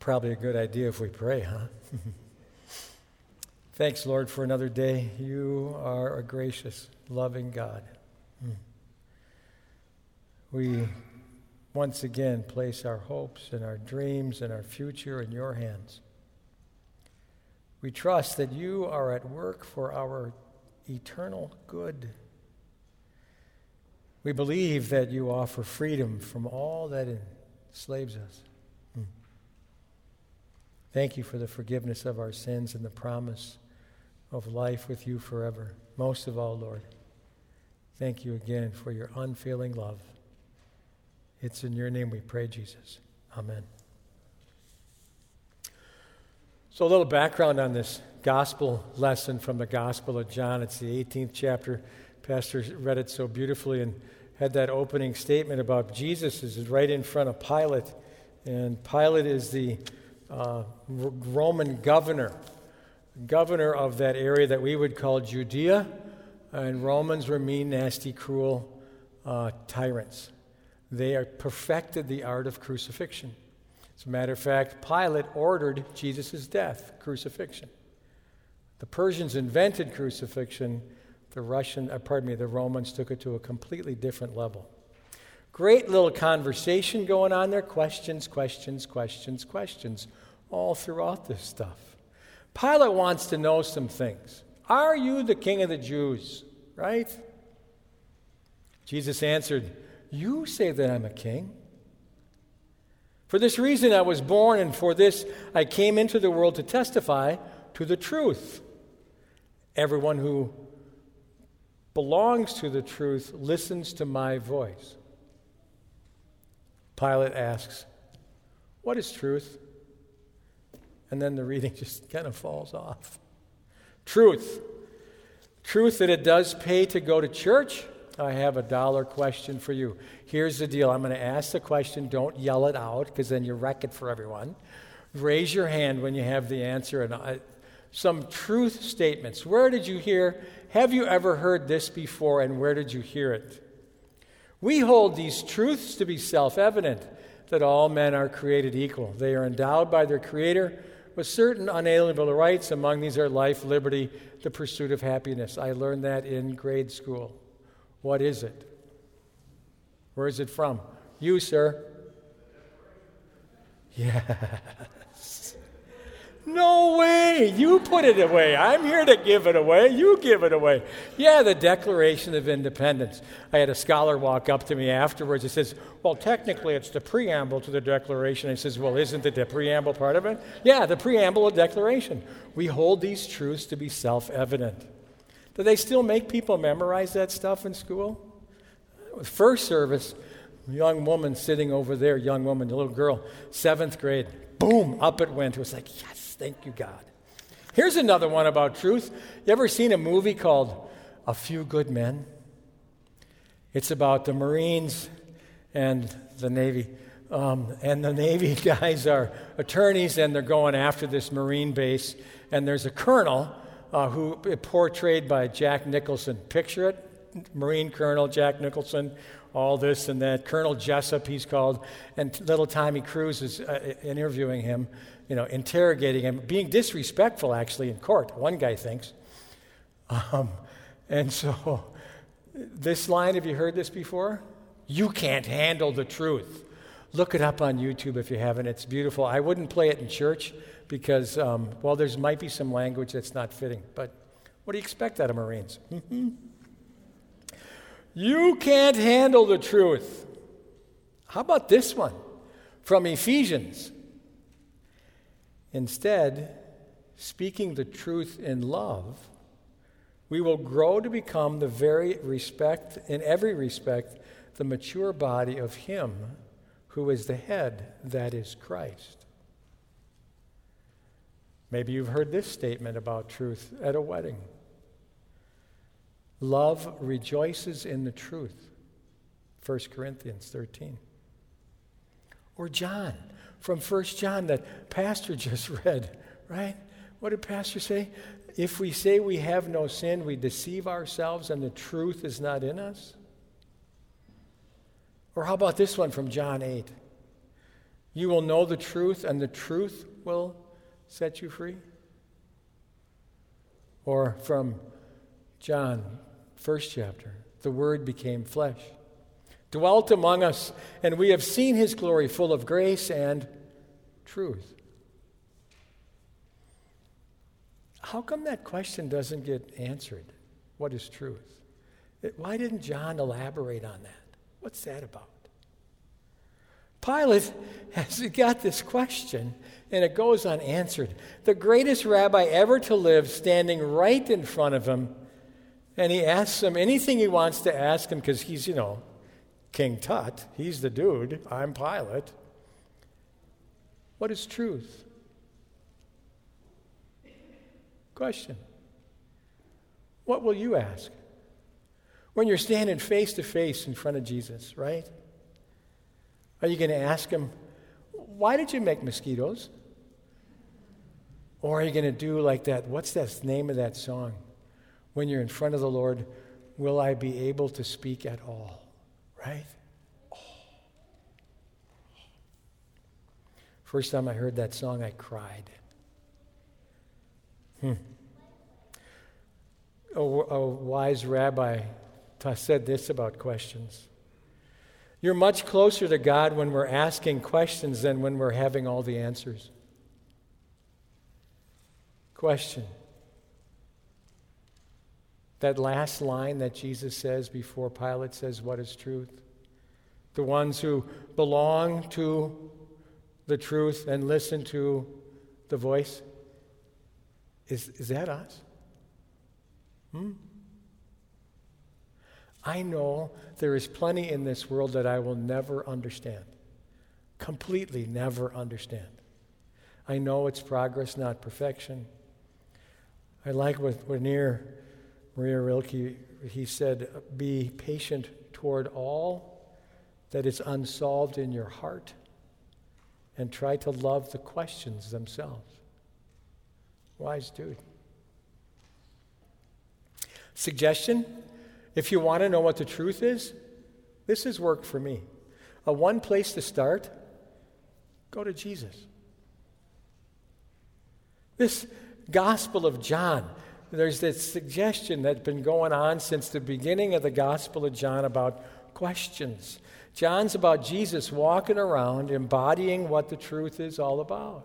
Probably a good idea if we pray, huh? Thanks, Lord, for another day. You are a gracious, loving God. We once again place our hopes and our dreams and our future in your hands. We trust that you are at work for our eternal good. We believe that you offer freedom from all that enslaves us. Thank you for the forgiveness of our sins and the promise of life with you forever. Most of all, Lord, thank you again for your unfailing love. It's in your name we pray, Jesus. Amen. So a little background on this gospel lesson from the Gospel of John. It's the 18th chapter. Pastor read it so beautifully and had that opening statement about Jesus is right in front of Pilate. And Pilate is the Roman governor of that area that we would call Judea. And Romans were mean, nasty, cruel tyrants. They perfected the art of crucifixion. As a matter of fact, Pilate ordered Jesus' death, crucifixion. The Persians invented crucifixion. The Romans took it to a completely different level. Great little conversation going on there. Questions, all throughout this stuff. Pilate wants to know some things. Are you the king of the Jews? Right? Jesus answered, you say that I'm a king. For this reason I was born, and for this I came into the world to testify to the truth. Everyone who belongs to the truth listens to my voice. Pilate asks, what is truth? And then the reading just kind of falls off. Truth. Truth that it does pay to go to church? I have a $1 question for you. Here's the deal. I'm going to ask the question. Don't yell it out, because then you wreck it for everyone. Raise your hand when you have the answer. And some truth statements. Where did you hear? Have you ever heard this before, and where did you hear it? We hold these truths to be self-evident, that all men are created equal. They are endowed by their Creator with certain unalienable rights. Among these are life, liberty, the pursuit of happiness. I learned that in grade school. What is it? Where is it from? You, sir. Yes. No way. You put it away. I'm here to give it away. You give it away. Yeah, the Declaration of Independence. I had a scholar walk up to me afterwards. He says, well, technically it's the preamble to the Declaration. I says, well, isn't the preamble part of it? Yeah, the preamble of the Declaration. We hold these truths to be self-evident. Do they still make people memorize that stuff in school? First service, young woman sitting over there, the little girl, 7th grade, boom, up it went. It was like, yes, thank you, God. Here's another one about truth. You ever seen a movie called A Few Good Men? It's about the Marines and the Navy. And the Navy guys are attorneys, and they're going after this Marine base. And there's a colonel who portrayed by Jack Nicholson. Picture it. Marine Colonel Jack Nicholson, all this and that. Colonel Jessup, he's called. And little Tommy Cruise is interviewing him, interrogating him, being disrespectful, actually, in court, one guy thinks. And so, this line, have you heard this before? You can't handle the truth. Look it up on YouTube if you haven't. It's beautiful. I wouldn't play it in church because, there might be some language that's not fitting. But what do you expect out of Marines? You can't handle the truth. How about this one from Ephesians? Instead, speaking the truth in love, we will grow to become in every respect, the mature body of Him who is the head, that is Christ. Maybe you've heard this statement about truth at a wedding. Love rejoices in the truth. 1 Corinthians 13. Or John, from 1 John that Pastor just read, right? What did Pastor say? If we say we have no sin, we deceive ourselves and the truth is not in us. Or how about this one from John 8? You will know the truth, and the truth will set you free? Or from John, first chapter, the Word became flesh, dwelt among us, and we have seen his glory, full of grace and truth. How come that question doesn't get answered? What is truth? Why didn't John elaborate on that? What's that about? Pilate has got this question, and it goes unanswered. The greatest rabbi ever to live standing right in front of him, and he asks him anything he wants to ask him because he's, King Tut. He's the dude. I'm Pilate. What is truth? Question. What will you ask when you're standing face to face in front of Jesus, right? Are you going to ask him, why did you make mosquitoes? Or are you going to do like that, what's that name of that song? When you're in front of the Lord, will I be able to speak at all? Right? Oh. First time I heard that song, I cried. A wise rabbi said this about questions. You're much closer to God when we're asking questions than when we're having all the answers. Question. That last line that Jesus says before Pilate says, what is truth? The ones who belong to the truth and listen to the voice. Is that us? I know there is plenty in this world that I will never understand. Completely never understand. I know it's progress, not perfection. I like what Maria Rilke, he said, be patient toward all that is unsolved in your heart and try to love the questions themselves. Wise dude. Suggestion, if you want to know what the truth is, this has worked for me. One place to start, go to Jesus. This Gospel of John, there's this suggestion that's been going on since the beginning of the Gospel of John about questions. John's about Jesus walking around embodying what the truth is all about.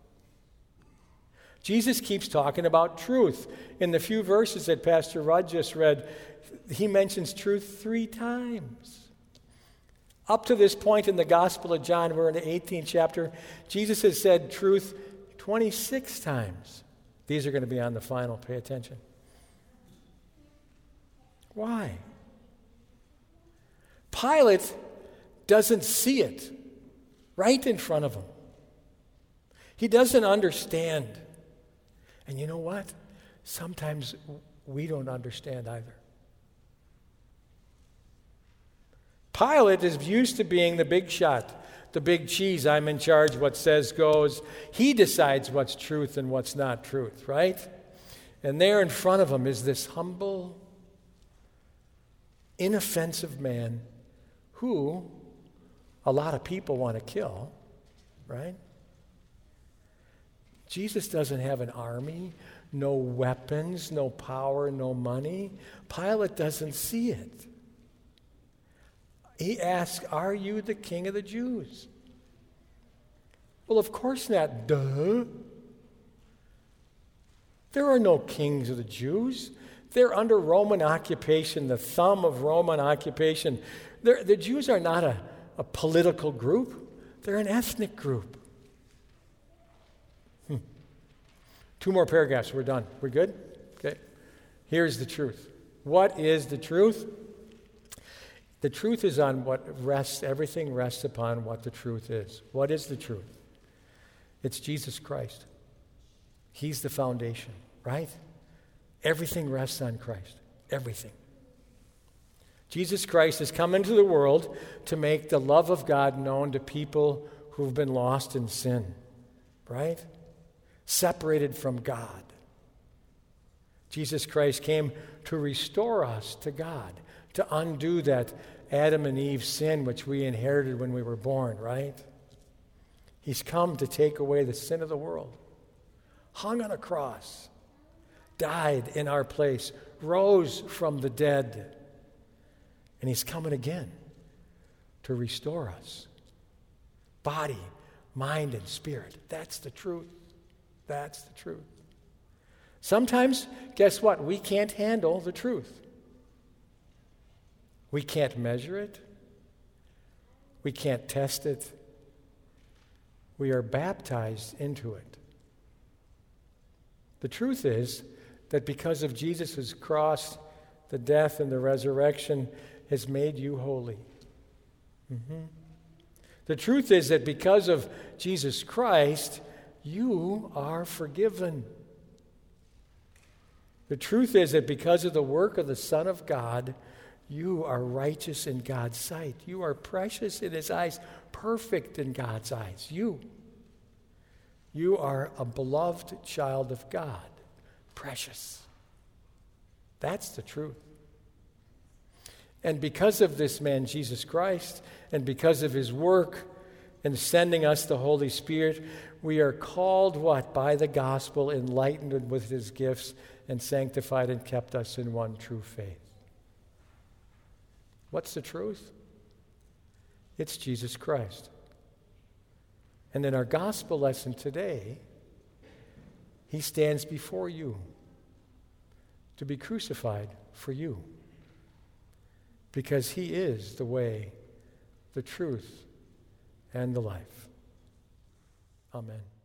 Jesus keeps talking about truth. In the few verses that Pastor Rudd just read, he mentions truth 3 times. Up to this point in the Gospel of John, we're in the 18th chapter, Jesus has said truth 26 times. These are going to be on the final. Pay attention. Why? Pilate doesn't see it right in front of him. He doesn't understand. And you know what? Sometimes we don't understand either. Pilate is used to being the big shot, the big cheese. I'm in charge, what says goes. He decides what's truth and what's not truth, right? And there in front of him is this humble, inoffensive man who a lot of people want to kill, right? Jesus doesn't have an army, no weapons, no power, no money. Pilate doesn't see it. He asks, are you the king of the Jews? Well, of course not. Duh. There are no kings of the Jews. They're under Roman occupation, the thumb of Roman occupation. The Jews are not a political group. They're an ethnic group. 2 more paragraphs. We're done. We're good? Okay. Here's the truth. What is the truth? The truth is on what rests, everything rests upon what the truth is. What is the truth? It's Jesus Christ. He's the foundation, right? Everything rests on Christ. Everything. Jesus Christ has come into the world to make the love of God known to people who've been lost in sin, right? Separated from God. Jesus Christ came to restore us to God, to undo that Adam and Eve sin which we inherited when we were born, right? He's come to take away the sin of the world. Hung on a cross, died in our place, rose from the dead, and he's coming again to restore us. Body, mind, and spirit. That's the truth. That's the truth. Sometimes, guess what? We can't handle the truth. We can't measure it. We can't test it. We are baptized into it. The truth is that because of Jesus' cross, the death and the resurrection has made you holy. The truth is that because of Jesus Christ, you are forgiven. The truth is that because of the work of the Son of God, you are righteous in God's sight. You are precious in his eyes, perfect in God's eyes. You are a beloved child of God, precious. That's the truth. And because of this man, Jesus Christ, and because of his work in sending us the Holy Spirit, we are called what? By the gospel, enlightened with his gifts, and sanctified and kept us in one true faith. What's the truth? It's Jesus Christ. And in our gospel lesson today, he stands before you to be crucified for you, because he is the way, the truth, and the life. Amen.